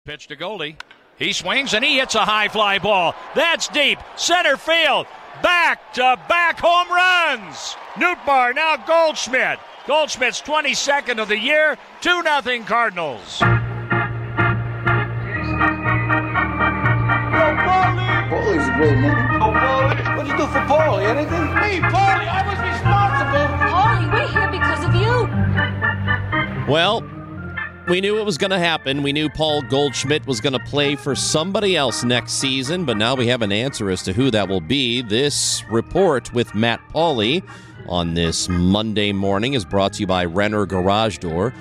Pitch to Goldie. He swings and he hits a high fly ball. That's deep. Center field. Back-to-back home runs. Nootbaar, now Goldschmidt. Goldschmidt's 22nd of the year. 2-0 Cardinals. Paulie's a great name. Oh, Paulie. What'd you do for Paulie? Anything? Me, Paulie. I was responsible. Paulie, we're here because of you. Well, we knew it was going to happen. We knew Paul Goldschmidt was going to play for somebody else next season, but now we have an answer as to who that will be. This report with Matt Pauley on this Monday morning is brought to you by Renner Garage Door,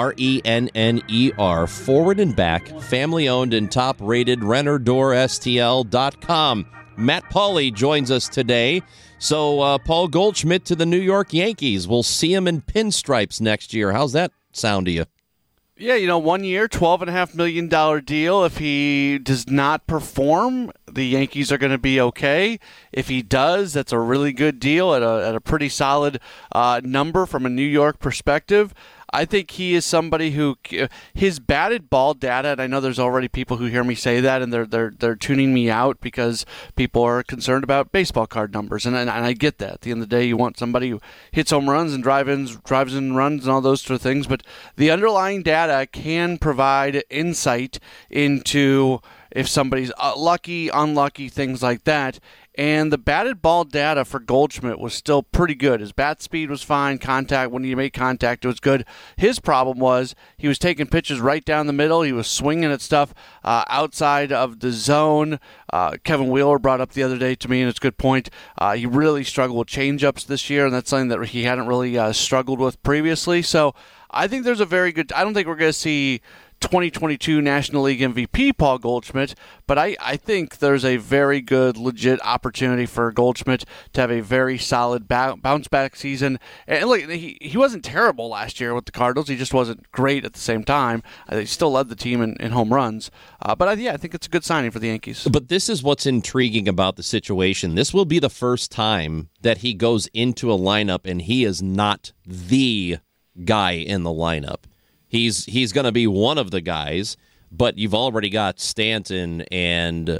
RENNER, forward and back, family-owned and top-rated, RennerDoorSTL.com. Matt Pauley joins us today. So Paul Goldschmidt to the New York Yankees. We'll see him in pinstripes next year. How's that sound to you? Yeah, 1 year, $12.5 million deal. If he does not perform, the Yankees are going to be okay. If he does, that's a really good deal at a pretty solid number from a New York perspective. I think he is somebody who his batted ball data, and I know there's already people who hear me say that, and they're tuning me out because people are concerned about baseball card numbers, and I get that. At the end of the day, you want somebody who hits home runs and drives in runs and all those sort of things, but the underlying data can provide insight into if somebody's lucky, unlucky, things like that. And the batted ball data for Goldschmidt was still pretty good. His bat speed was fine. Contact, when he made contact, it was good. His problem was he was taking pitches right down the middle. He was swinging at stuff outside of the zone. Kevin Wheeler brought up the other day to me, and it's a good point. He really struggled with changeups this year, and that's something that he hadn't really struggled with previously. So I think there's a very good – I don't think we're going to see – 2022 National League MVP Paul Goldschmidt, but I think there's a very good, legit opportunity for Goldschmidt to have a very solid bounce-back season. And look, he wasn't terrible last year with the Cardinals. He just wasn't great at the same time. He still led the team in home runs. But I think it's a good signing for the Yankees. But this is what's intriguing about the situation. This will be the first time that he goes into a lineup and he is not the guy in the lineup. He's going to be one of the guys, but you've already got Stanton and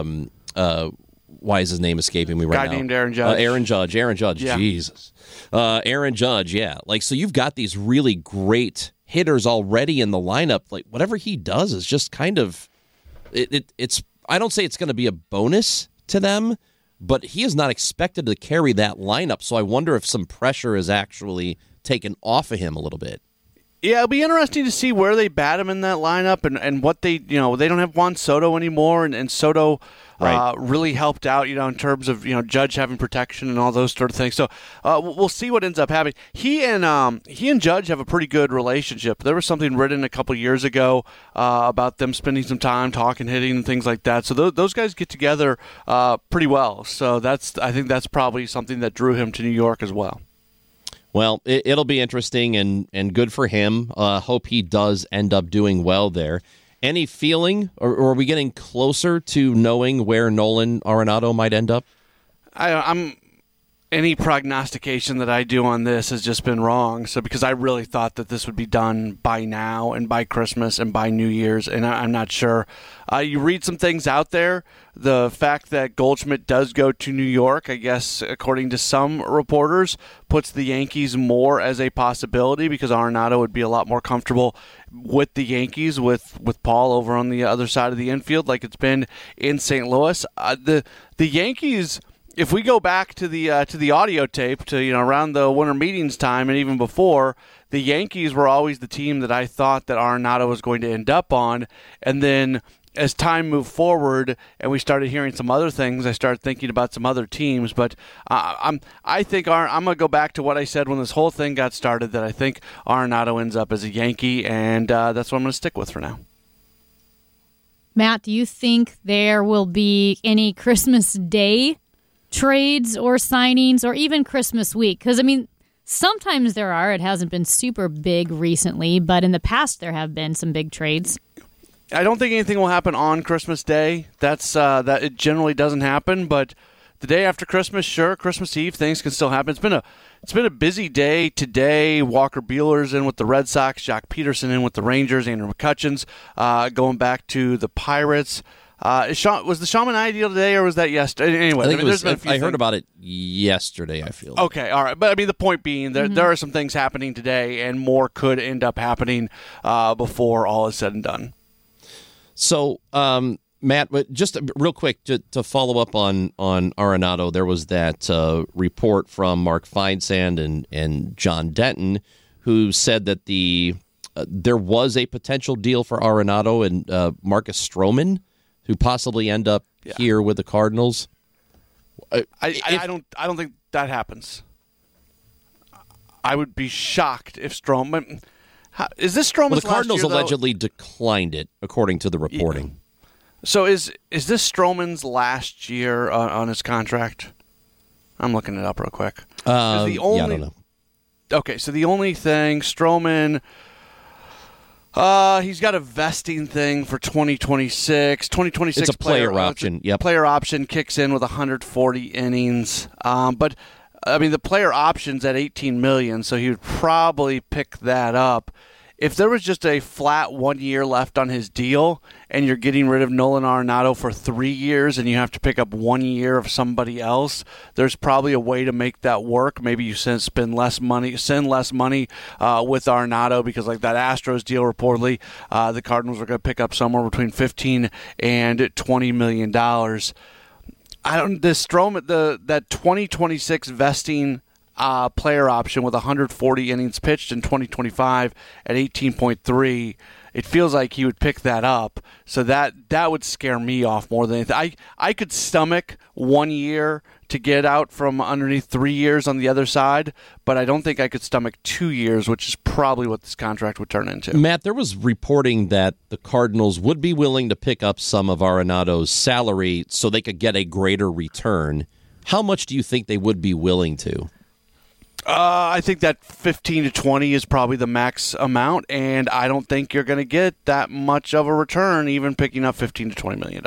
why is his name escaping me right now? Guy named Aaron Judge. Aaron Judge. Yeah. Jesus. Aaron Judge, yeah. So you've got these really great hitters already in the lineup. Like whatever he does is just kind of it's I don't say it's going to be a bonus to them, but he is not expected to carry that lineup. So I wonder if some pressure is actually taken off of him a little bit. Yeah, it'll be interesting to see where they bat him in that lineup and what they don't have Juan Soto anymore, and Soto right. Really helped out, in terms of, Judge having protection and all those sort of things. So we'll see what ends up happening. He and Judge have a pretty good relationship. There was something written a couple years ago about them spending some time talking, hitting, and things like that. So those guys get together pretty well. So I think that's probably something that drew him to New York as well. Well, it'll be interesting and good for him. Hope he does end up doing well there. Any feeling, or are we getting closer to knowing where Nolan Arenado might end up? Any prognostication that I do on this has just been wrong. So because I really thought that this would be done by now and by Christmas and by New Year's, and I'm not sure. You read some things out there. The fact that Goldschmidt does go to New York, I guess, according to some reporters, puts the Yankees more as a possibility because Arenado would be a lot more comfortable with the Yankees with Paul over on the other side of the infield like it's been in St. Louis. The Yankees, if we go back to the audio tape to around the winter meetings time and even before, the Yankees were always the team that I thought that Arenado was going to end up on, and then as time moved forward and we started hearing some other things, I started thinking about some other teams. But I think I'm going to go back to what I said when this whole thing got started, that I think Arenado ends up as a Yankee, and that's what I'm going to stick with for now. Matt, do you think there will be any Christmas Day trades or signings, or even Christmas week? Because, sometimes there are. It hasn't been super big recently, but in the past there have been some big trades. I don't think anything will happen on Christmas Day. That it generally doesn't happen, but The day after Christmas, sure, Christmas Eve, things can still happen. It's been a busy day today. Walker Buehler's in with the Red Sox, Jock Peterson in with the Rangers, Andrew McCutcheon's going back to the Pirates. Was the Shaman Eye deal today, or was that yesterday? Anyway, I heard about it yesterday, I feel. Okay, all right. But, I mean, the point being, there are some things happening today, and more could end up happening before all is said and done. So, Matt, just real quick to follow up on Arenado, there was that report from Mark Feinsand and John Denton, who said that there was a potential deal for Arenado and Marcus Stroman, who possibly end up here with the Cardinals. I don't think that happens. I would be shocked if Stroman. Is this Stroman's the Cardinals last year, allegedly declined it, according to the reporting. Yeah. So is this Stroman's last year on his contract? I'm looking it up real quick. I don't know. Okay, so the only thing, Stroman, he's got a vesting thing for 2026. 2026 it's a player option. Yep. Player option kicks in with 140 innings. But I mean, the player option's at $18 million, so he would probably pick that up. If there was just a flat 1 year left on his deal and you're getting rid of Nolan Arenado for 3 years and you have to pick up 1 year of somebody else, there's probably a way to make that work. Maybe you send less money with Arenado, because like that Astros deal reportedly, the Cardinals are going to pick up somewhere between $15 and $20 million. That 2026 vesting player option with 140 innings pitched in 2025 at 18.3, it feels like he would pick that up. So that would scare me off more than anything. I could stomach 1 year to get out from underneath 3 years on the other side, but I don't think I could stomach 2 years, which is probably what this contract would turn into. Matt, there was reporting that the Cardinals would be willing to pick up some of Arenado's salary so they could get a greater return. How much do you think they would be willing to? I think that 15 to 20 is probably the max amount, and I don't think you're going to get that much of a return even picking up $15 to $20 million.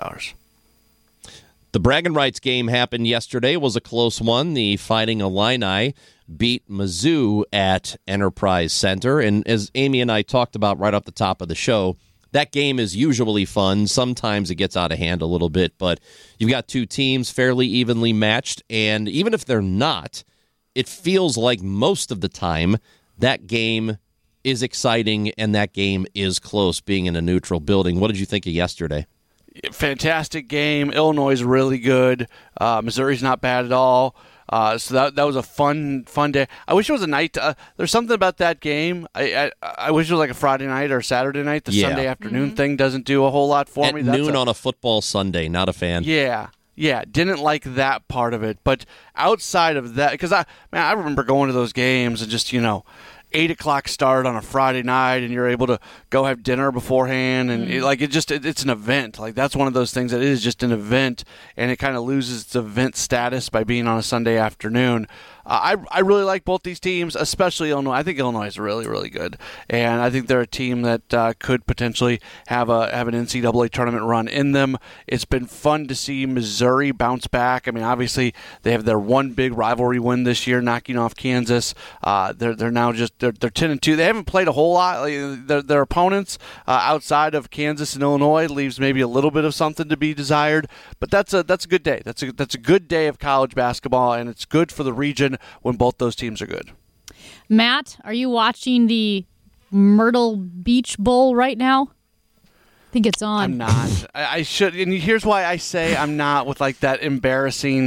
The bragging rights game happened yesterday. It was a close one. The Fighting Illini beat Mizzou at Enterprise Center, and as Amy and I talked about right off the top of the show, that game is usually fun. Sometimes it gets out of hand a little bit, but you've got two teams fairly evenly matched, and even if they're not, it feels like most of the time that game is exciting and that game is close, being in a neutral building. What did you think of yesterday? Fantastic game. Illinois is really good. Missouri's not bad at all. So that was a fun day. I wish it was a night. There's something about that game. I wish it was like a Friday night or Saturday night. The Sunday afternoon thing doesn't do a whole lot for me. At noon on a football Sunday, not a fan. Yeah, didn't like that part of it. But outside of that, because I remember going to those games and just, 8 o'clock start on a Friday night, and you're able to go have dinner beforehand, and it's an event. Like, that's one of those things that is just an event, and it kind of loses its event status by being on a Sunday afternoon. I really like both these teams, especially Illinois. I think Illinois is really, really good, and I think they're a team that could potentially have an NCAA tournament run in them. It's been fun to see Missouri bounce back. I mean, obviously they have their one big rivalry win this year, knocking off Kansas. They're now they're 10-2. They haven't played a whole lot. Their opponents outside of Kansas and Illinois leaves maybe a little bit of something to be desired, but that's a good day. That's a good day of college basketball, and it's good for the region when both those teams are good. Matt, are you watching the Myrtle Beach Bowl right now? I think it's on. I'm not. I should, and here's why I say I'm not, with like that embarrassing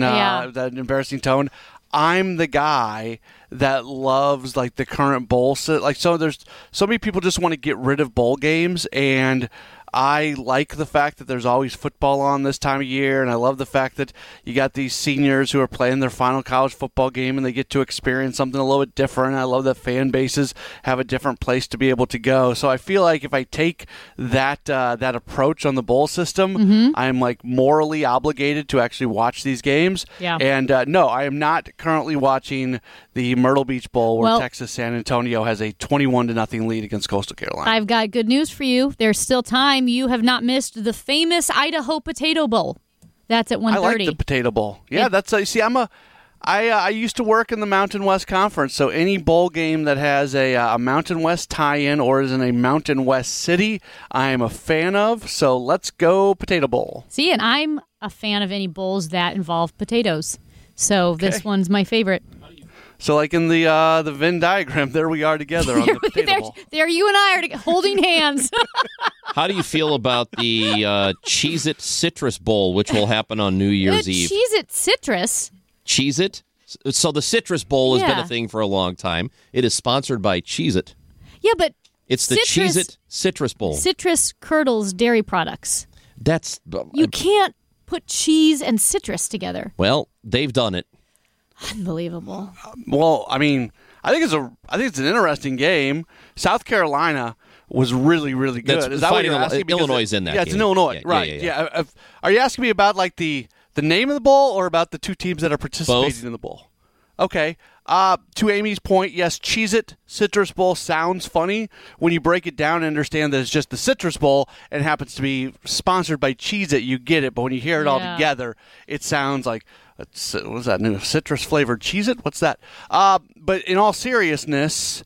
tone. I'm the guy that loves like the current bowl set. Like, so there's so many people just want to get rid of bowl games, and I like the fact that there's always football on this time of year, and I love the fact that you got these seniors who are playing their final college football game and they get to experience something a little bit different. I love that fan bases have a different place to be able to go. So I feel like if I take that approach on the bowl system, I'm like morally obligated to actually watch these games. Yeah. And no, I am not currently watching the Myrtle Beach Bowl where Texas San Antonio has a 21-0 lead against Coastal Carolina. I've got good news for you. There's still time. You have not missed the famous Idaho Potato Bowl. That's at 1:30. I like the Potato Bowl. Yeah, that's see, I used to work in the Mountain West Conference, so any bowl game that has a Mountain West tie-in or is in a Mountain West city, I am a fan of. So let's go Potato Bowl. See, and I'm a fan of any bowls that involve potatoes. So this one's my favorite. So like in the Venn diagram, there we are together on the Potato Bowl. There you and I are holding hands. How do you feel about the Cheez-It Citrus Bowl, which will happen on New Year's Eve? Cheez-It Citrus? Cheez-It? So the Citrus Bowl has been a thing for a long time. It is sponsored by Cheez-It. Yeah, but it's the Cheez-It Citrus Bowl. Citrus curdles dairy products. That's you can't put cheese and citrus together. Well, they've done it. Unbelievable. Well, I mean, I think it's an interesting game. South Carolina was really, really good. Is that what you're asking? Illinois is in that game. Yeah, it's in Illinois, right? Yeah. Are you asking me about like the name of the bowl or about the two teams that are participating in the bowl? Okay. To Amy's point, yes, Cheez-It Citrus Bowl sounds funny when you break it down and understand that it's just the Citrus Bowl and happens to be sponsored by Cheez-It. You get it, but when you hear it all together, it sounds like what's that new citrus flavored Cheez-It? What's that? But in all seriousness,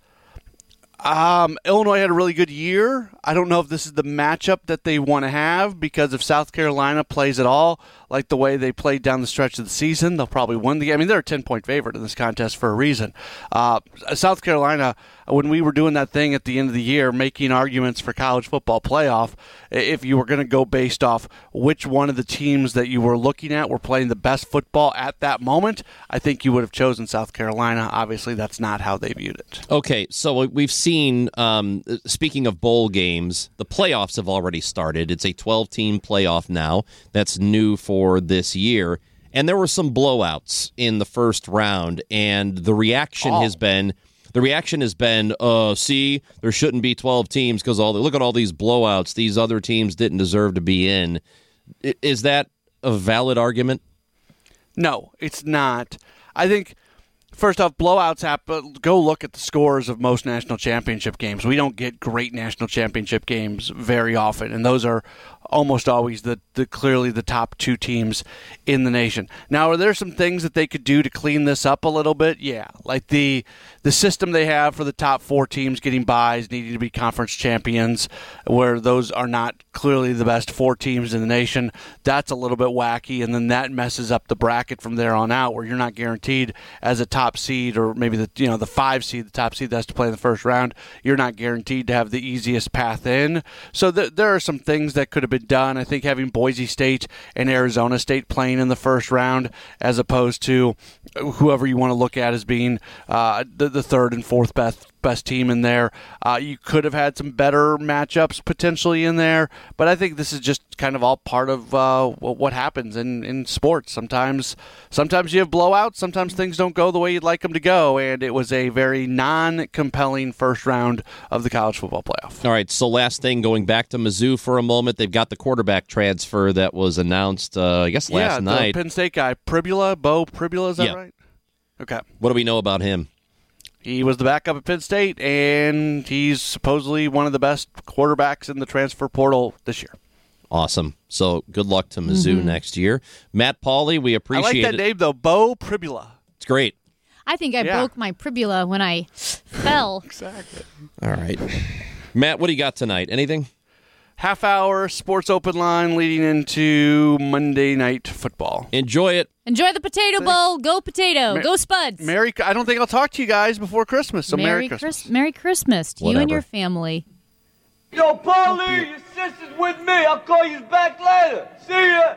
Illinois had a really good year. I don't know if this is the matchup that they want to have because if South Carolina plays at all like the way they played down the stretch of the season, they'll probably win the game. I mean, they're a 10-point favorite in this contest for a reason. South Carolina, when we were doing that thing at the end of the year, making arguments for college football playoff, if you were going to go based off which one of the teams that you were looking at were playing the best football at that moment, I think you would have chosen South Carolina. Obviously, that's not how they viewed it. Okay, so we've seen, speaking of bowl games, the playoffs have already started. It's a 12-team playoff now. That's new for this year. And there were some blowouts in the first round, and the reaction has been, see, there shouldn't be 12 teams because look at all these blowouts. These other teams didn't deserve to be in. Is that a valid argument? No, it's not. I think, first off, blowouts happen. Go look at the scores of most national championship games. We don't get great national championship games very often, and those are almost always the clearly the top two teams in the nation. Now, are there some things that they could do to clean this up a little bit? Yeah, like the system they have for the top four teams getting byes, needing to be conference champions, where those are not clearly the best four teams in the nation. That's a little bit wacky, and then that messes up the bracket from there on out, where you're not guaranteed as a top seed or maybe the 5 seed, the top seed that has to play in the first round. You're not guaranteed to have the easiest path in. So there are some things that could have been done. I think having Boise State and Arizona State playing in the first round as opposed to whoever you want to look at as being the third and fourth best team in there. You could have had some better matchups potentially in there, but I think this is just kind of all part of what happens in sports. Sometimes you have blowouts, sometimes things don't go the way you'd like them to go, and it was a very non-compelling first round of the college football playoff. All right, so last thing, going back to Mizzou for a moment, they've got the quarterback transfer that was announced, I guess, last night. Yeah, the Penn State guy, Bo Pribula, is that right? Okay. What do we know about him? He was the backup at Penn State, and he's supposedly one of the best quarterbacks in the transfer portal this year. Awesome. So good luck to Mizzou next year. Matt Pauley, we appreciate it. I like that name, though, Bo Pribula. It's great. I think I broke my Pribula when I fell. Exactly. All right. Matt, what do you got tonight? Anything? Half-hour sports open line leading into Monday Night Football. Enjoy it. Enjoy the Potato Bowl. Go Potato. Go Spuds. I don't think I'll talk to you guys before Christmas, so Merry Christmas. Merry Christmas to you and your family. Yo, Paulie, your sister's with me. I'll call you back later. See